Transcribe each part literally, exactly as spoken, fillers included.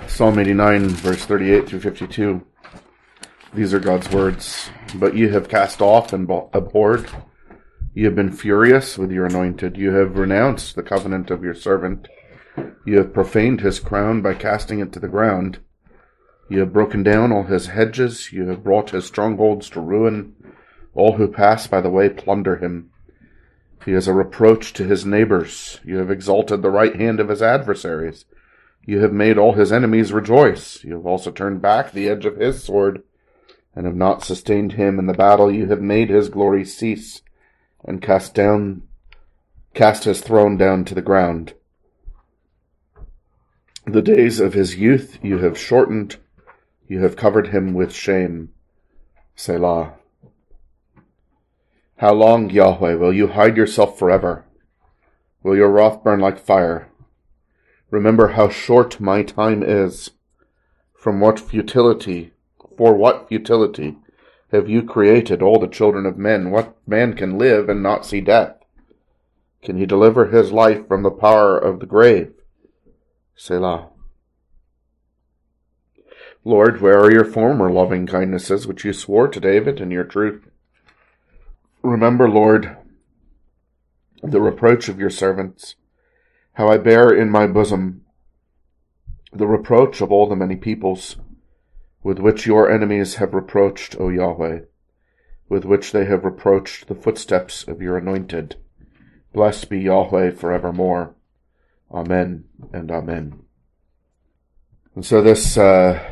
Psalm eighty-nine, verse thirty-eight through fifty-two. These are God's words. But you have cast off and abhorred. You have been furious with your anointed. You have renounced the covenant of your servant. You have profaned his crown by casting it to the ground. You have broken down all his hedges. You have brought his strongholds to ruin. All who pass by the way plunder him. He is a reproach to his neighbors. You have exalted the right hand of his adversaries. You have made all his enemies rejoice. You have also turned back the edge of his sword, and have not sustained him in the battle. You have made his glory cease, and cast down, cast his throne down to the ground. The days of his youth you have shortened. You have covered him with shame. Selah. How long, Yahweh, will you hide yourself forever? Will your wrath burn like fire? Remember how short my time is. From what futility, for what futility have you created all the children of men? What man can live and not see death? Can he deliver his life from the power of the grave? Selah. Lord, where are your former loving kindnesses, which you swore to David in your truth? Remember, Lord, the reproach of your servants, how I bear in my bosom the reproach of all the many peoples, with which your enemies have reproached, O Yahweh, with which they have reproached the footsteps of your anointed. Blessed be Yahweh forevermore. Amen and amen. And so this uh,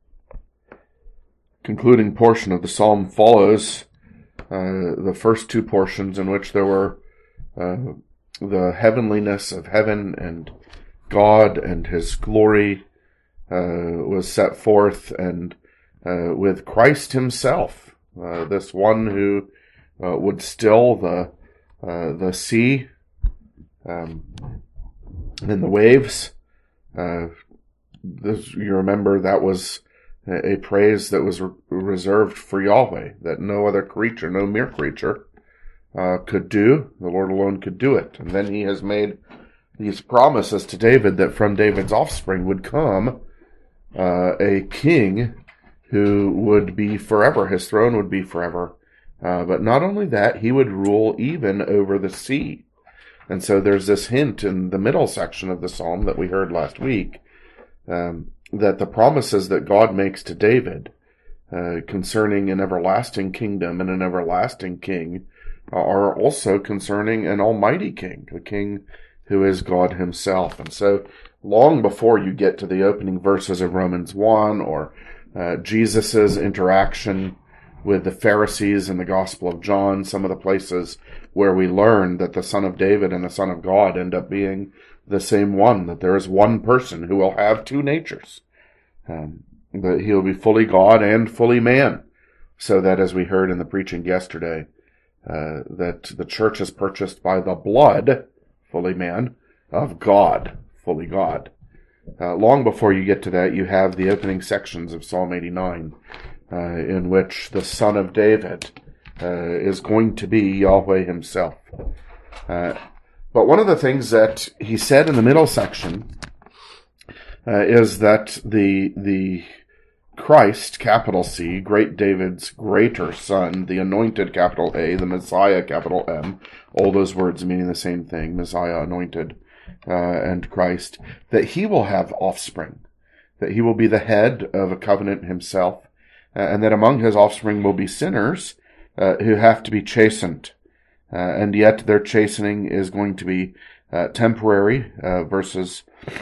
concluding portion of the psalm follows uh, the first two portions, in which there were uh, the heavenliness of heaven and God and his glory uh, was set forth, and uh, with Christ himself, uh, this one who uh, would still the uh, the sea um, and the waves. Uh, this, you remember that was a, a praise that was re- reserved for Yahweh, that no other creature, no mere creature, Uh, could do. The Lord alone could do it. And then he has made these promises to David that from David's offspring would come uh, a king who would be forever. His throne would be forever. Uh, but not only that, he would rule even over the sea. And so there's this hint in the middle section of the psalm that we heard last week, um, that the promises that God makes to David uh, concerning an everlasting kingdom and an everlasting king are also concerning an almighty king, a king who is God himself. And so long before you get to the opening verses of Romans one, or uh, Jesus's interaction with the Pharisees in the Gospel of John, some of the places where we learn that the Son of David and the Son of God end up being the same one, that there is one person who will have two natures, um, that he will be fully God and fully man, so that, as we heard in the preaching yesterday, Uh, that the church is purchased by the blood, fully man, of God, fully God. Uh, long before you get to that, you have the opening sections of Psalm eighty-nine, uh, in which the Son of David uh, is going to be Yahweh himself. Uh, but one of the things that he said in the middle section uh, is that the the Christ, capital C, great David's greater son, the anointed, capital A, the Messiah, capital M, all those words meaning the same thing, Messiah, anointed, uh, and Christ, that he will have offspring, that he will be the head of a covenant himself, uh, and that among his offspring will be sinners uh, who have to be chastened, uh, and yet their chastening is going to be uh, temporary, uh, verses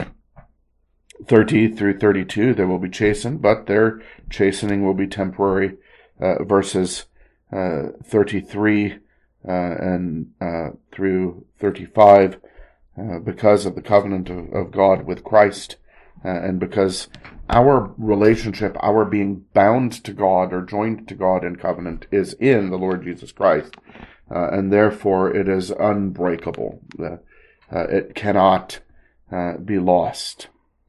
thirty through thirty-two, they will be chastened, but their chastening will be temporary. Uh, verses uh, thirty-three uh, and uh, through thirty-five, uh, because of the covenant of, of God with Christ, uh, and because our relationship, our being bound to God or joined to God in covenant, is in the Lord Jesus Christ, uh, and therefore it is unbreakable. Uh, uh, it cannot uh, be lost.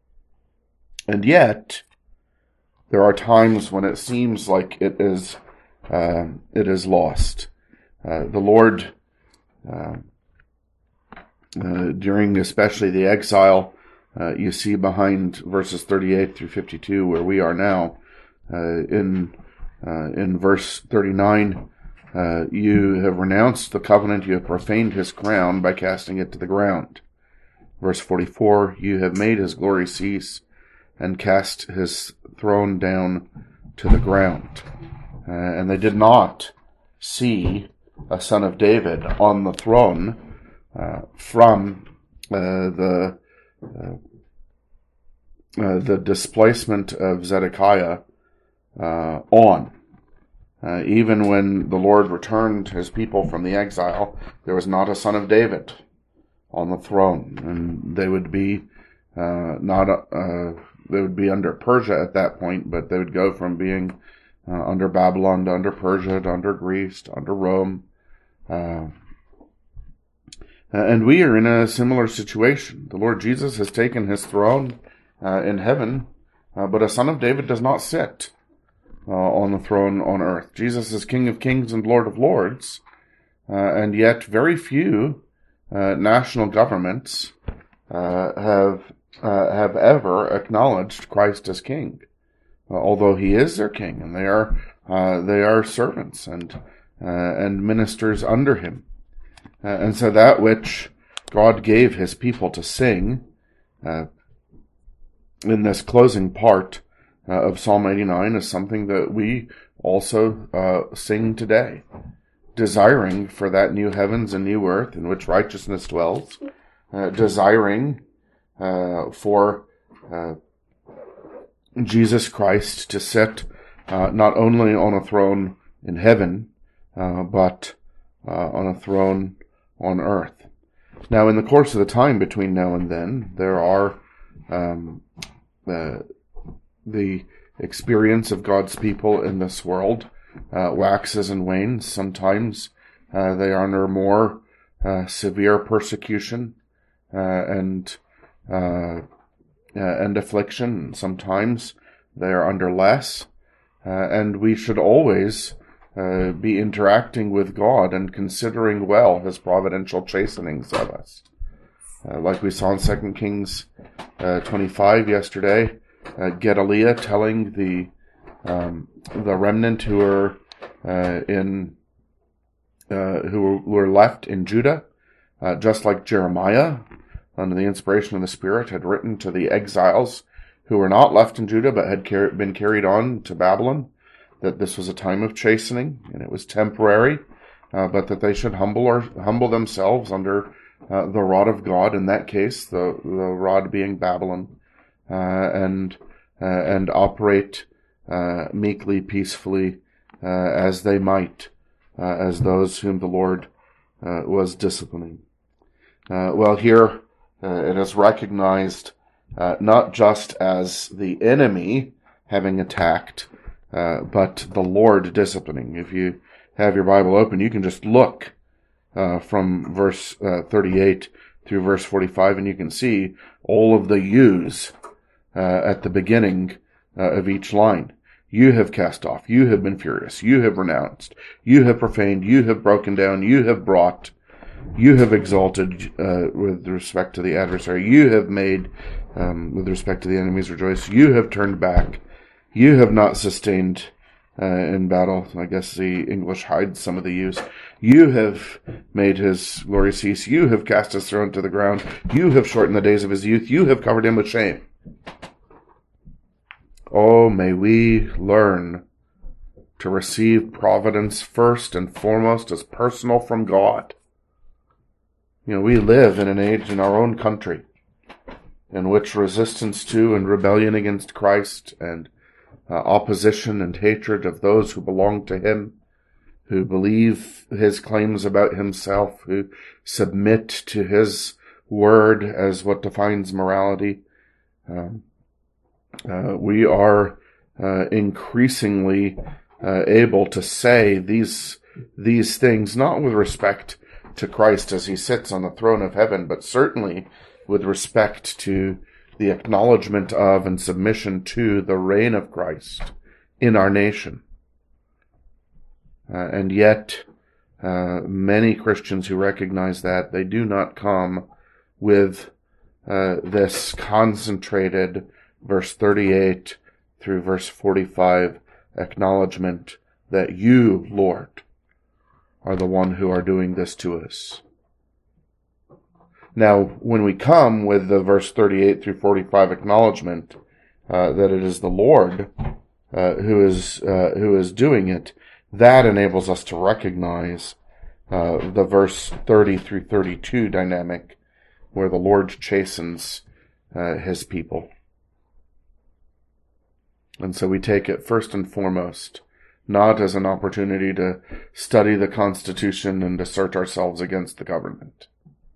And yet, there are times when it seems like it is uh, it is lost. Uh, the Lord, uh, uh, during especially the exile uh, you see behind verses thirty-eight through fifty-two where we are now. Uh, in uh, in verse thirty-nine, uh, you have renounced the covenant, you have profaned his crown by casting it to the ground. Verse forty-four, you have made his glory cease and cast his throne down to the ground. Uh, and they did not see a son of David on the throne uh, from uh, the uh, uh, the displacement of Zedekiah uh, on. Uh, even when the Lord returned his people from the exile, there was not a son of David on the throne, and they would be uh, not uh, they would be under Persia at that point, but they would go from being uh, under Babylon to under Persia to under Greece to under Rome, uh, and we are in a similar situation. The Lord Jesus has taken his throne uh, in heaven, uh, but a son of David does not sit uh, on the throne on earth. Jesus is King of Kings and Lord of Lords, uh, and yet very few Uh, national governments uh, have uh, have ever acknowledged Christ as King, uh, although He is their King, and they are uh, they are servants and uh, and ministers under Him, uh, and so that which God gave His people to sing uh, in this closing part uh, of Psalm eighty-nine is something that we also uh, sing today. Desiring for that new heavens and new earth in which righteousness dwells, uh, desiring uh, for uh, Jesus Christ to sit uh, not only on a throne in heaven, uh, but uh, on a throne on earth. Now, in the course of the time between now and then, there are um, uh, the experience of God's people in this world Uh, waxes and wanes. Sometimes uh, they are under more uh, severe persecution uh, and uh, uh, and affliction. Sometimes they are under less, uh, and we should always uh, be interacting with God and considering well His providential chastenings of us, uh, like we saw in Second Kings uh, twenty-five yesterday. Uh, Gedaliah telling the Um, the remnant who were uh, in uh, who were left in Judah, uh, just like Jeremiah, under the inspiration of the Spirit, had written to the exiles who were not left in Judah but had car- been carried on to Babylon, that this was a time of chastening and it was temporary, uh, but that they should humble or humble themselves under uh, the rod of God. In that case, the the rod being Babylon, uh, and uh, and operate Uh, meekly, peacefully, uh, as they might, uh, as those whom the Lord uh, was disciplining. Uh, well, here uh, it is recognized uh, not just as the enemy having attacked, uh, but the Lord disciplining. If you have your Bible open, you can just look uh, from verse uh, thirty-eight through verse forty-five, and you can see all of the yous uh, at the beginning uh, of each line. You have cast off, you have been furious, you have renounced, you have profaned, you have broken down, you have brought, you have exalted uh, with respect to the adversary, you have made, um, with respect to the enemies, rejoice, you have turned back, you have not sustained uh, in battle. I guess the English hides some of the use. You have made his glory cease, you have cast his throne to the ground, you have shortened the days of his youth, you have covered him with shame. Oh, may we learn to receive providence first and foremost as personal from God. You know, we live in an age in our own country in which resistance to and rebellion against Christ and uh, opposition and hatred of those who belong to Him, who believe His claims about Himself, who submit to His word as what defines morality, um, Uh, we are uh, increasingly uh, able to say these these things, not with respect to Christ as He sits on the throne of heaven, but certainly with respect to the acknowledgement of and submission to the reign of Christ in our nation. Uh, and yet, uh, many Christians who recognize that, they do not come with uh, this concentrated verse thirty-eight through verse forty-five acknowledgement that you, Lord, are the one who are doing this to us. Now, when we come with the verse thirty-eight through forty-five acknowledgement uh, that it is the Lord uh, who is uh, who is doing it, that enables us to recognize uh, the verse thirty through thirty-two dynamic, where the Lord chastens uh, his people. And so we take it first and foremost not as an opportunity to study the Constitution and assert ourselves against the government,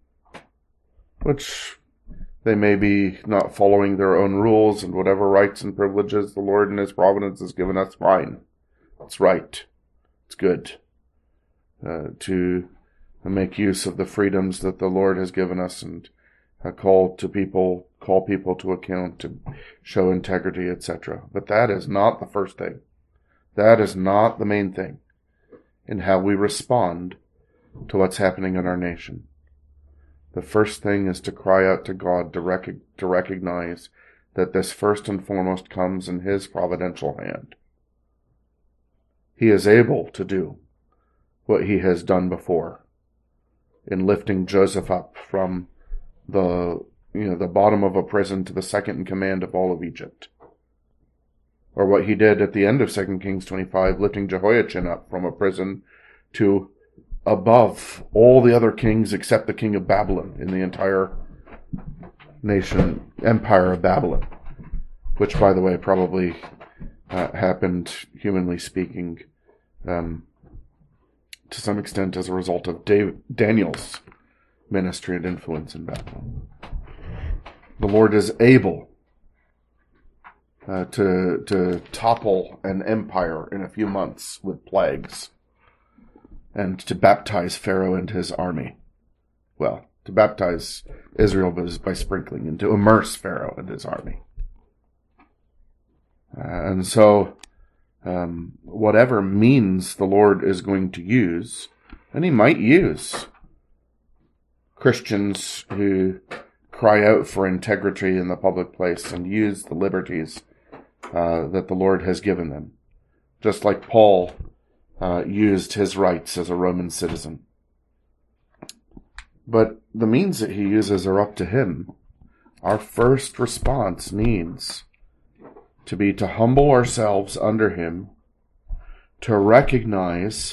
which they may be not following their own rules, and whatever rights and privileges the Lord in his providence has given us, fine. It's right. It's good uh, to make use of the freedoms that the Lord has given us, and uh, call to people, call people to account, to show integrity, et cetera. But that is not the first thing. That is not the main thing in how we respond to what's happening in our nation. The first thing is to cry out to God to, rec- to recognize that this first and foremost comes in his providential hand. He is able to do what he has done before in lifting Joseph up from the, you know, the bottom of a prison to the second in command of all of Egypt. Or what he did at the end of Second Kings twenty-five, lifting Jehoiachin up from a prison to above all the other kings except the king of Babylon in the entire nation, empire of Babylon, which, by the way, probably uh, happened, humanly speaking, um, to some extent as a result of Dave, Daniel's ministry and influence in Babylon. The Lord is able uh, to to topple an empire in a few months with plagues, and to baptize Pharaoh and his army. Well, to baptize Israel was by sprinkling, and to immerse Pharaoh and his army. Uh, and so, um, whatever means the Lord is going to use, and he might use Christians who cry out for integrity in the public place and use the liberties uh, that the Lord has given them. Just like Paul uh, used his rights as a Roman citizen. But the means that he uses are up to him. Our first response needs to be to humble ourselves under him, to recognize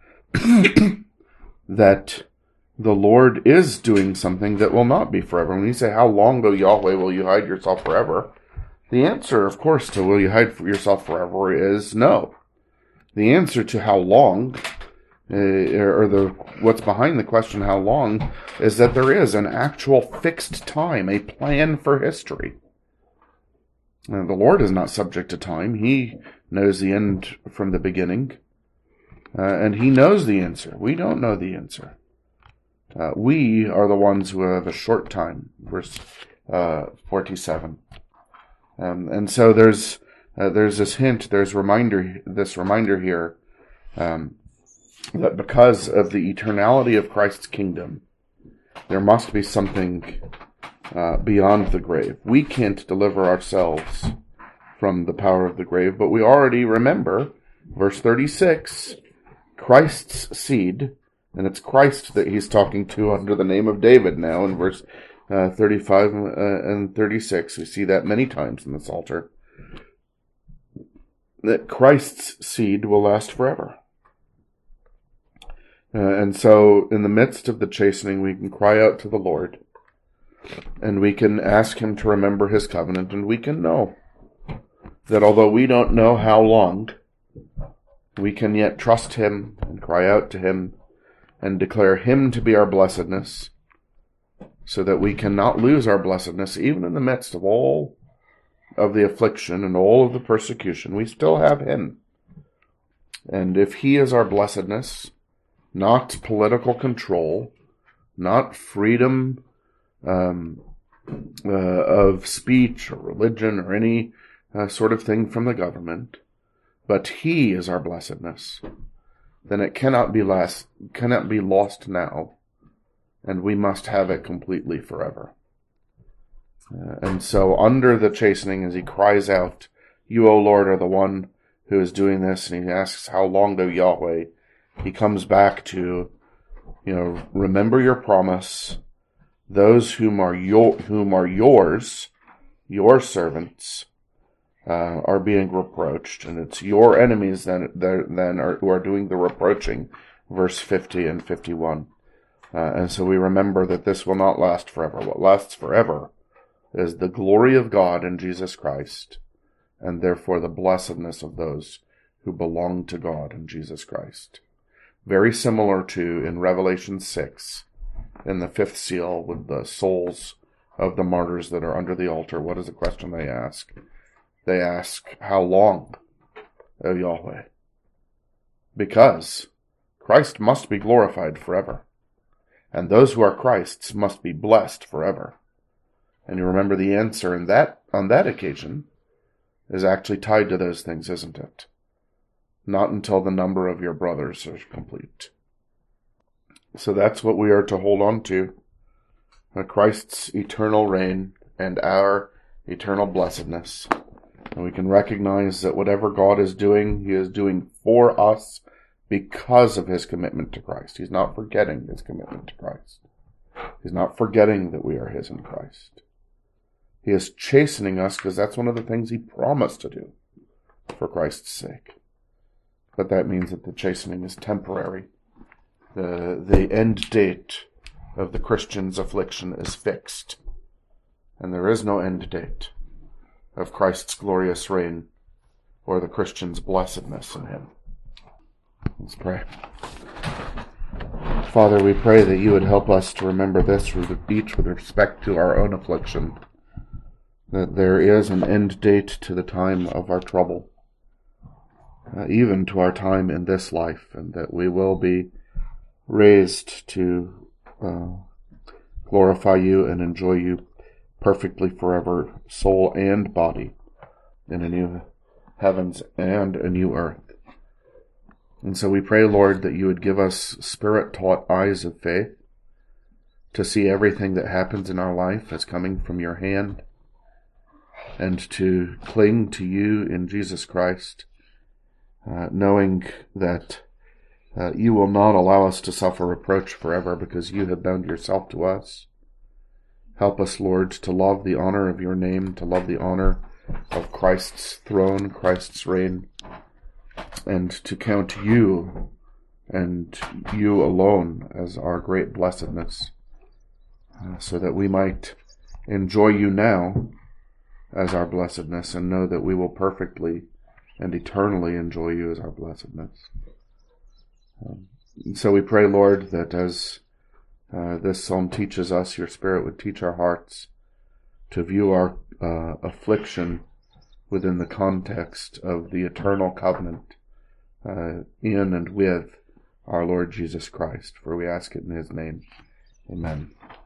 that the Lord is doing something that will not be forever. When you say, how long, O Yahweh, will you hide yourself forever? The answer, of course, to will you hide yourself forever is no. The answer to how long, uh, or the what's behind the question how long, is that there is an actual fixed time, a plan for history. Now, the Lord is not subject to time. He knows the end from the beginning, uh, and he knows the answer. We don't know the answer. Uh, we are the ones who have a short time, verse uh, forty-seven. Um, and so there's uh, there's this hint, there's reminder, this reminder here um, that because of the eternality of Christ's kingdom, there must be something uh, beyond the grave. We can't deliver ourselves from the power of the grave, but we already remember, verse thirty-six, Christ's seed. And it's Christ that he's talking to under the name of David now in verse uh, thirty-five uh, and thirty-six. We see that many times in the Psalter. That Christ's seed will last forever. Uh, and so in the midst of the chastening, we can cry out to the Lord. And we can ask him to remember his covenant. And we can know that although we don't know how long, we can yet trust him and cry out to him and declare him to be our blessedness, so that we cannot lose our blessedness even in the midst of all of the affliction and all of the persecution. We still have him. And if he is our blessedness, not political control, not freedom um, uh, of speech or religion or any uh, sort of thing from the government, but he is our blessedness, then it cannot be last, cannot be lost now, and we must have it completely forever. Uh, and so under the chastening, as he cries out, "You, O Lord, are the one who is doing this," and he asks, "How long, O Yahweh?" He comes back to, you know, remember your promise. Those whom are your, whom are yours, your servants, uh, are being reproached, and it's your enemies then, then are, who are doing the reproaching. Verse fifty and fifty-one. Uh, and so we remember that this will not last forever. What lasts forever is the glory of God in Jesus Christ, and therefore the blessedness of those who belong to God in Jesus Christ. Very similar to in Revelation six, in the fifth seal, with the souls of the martyrs that are under the altar. What is the question they ask? They ask, "How long, O Yahweh?" Because Christ must be glorified forever, and those who are Christ's must be blessed forever. And you remember the answer in that, on that occasion is actually tied to those things, isn't it? Not until the number of your brothers are complete. So that's what we are to hold on to. Uh, Christ's eternal reign and our eternal blessedness. And we can recognize that whatever God is doing, he is doing for us because of his commitment to Christ. He's not forgetting his commitment to Christ. He's not forgetting that we are his in Christ. He is chastening us because that's one of the things he promised to do for Christ's sake. But that means that the chastening is temporary. The, the end date of the Christian's affliction is fixed. And there is no end date of Christ's glorious reign or the Christian's blessedness in him. Let's pray. Father, we pray that you would help us to remember this each with respect to our own affliction, that there is an end date to the time of our trouble, uh, even to our time in this life, and that we will be raised to uh, glorify you and enjoy you perfectly forever, soul and body, in a new heavens and a new earth. And so we pray, Lord, that you would give us Spirit-taught eyes of faith to see everything that happens in our life as coming from your hand, and to cling to you in Jesus Christ, uh, knowing that uh, you will not allow us to suffer reproach forever because you have bound yourself to us. Help us, Lord, to love the honor of your name, to love the honor of Christ's throne, Christ's reign, and to count you and you alone as our great blessedness, uh, so that we might enjoy you now as our blessedness and know that we will perfectly and eternally enjoy you as our blessedness. Um, and so we pray, Lord, that as uh, this psalm teaches us, your Spirit would teach our hearts to view our uh, affliction within the context of the eternal covenant uh, in and with our Lord Jesus Christ. For we ask it in his name. Amen.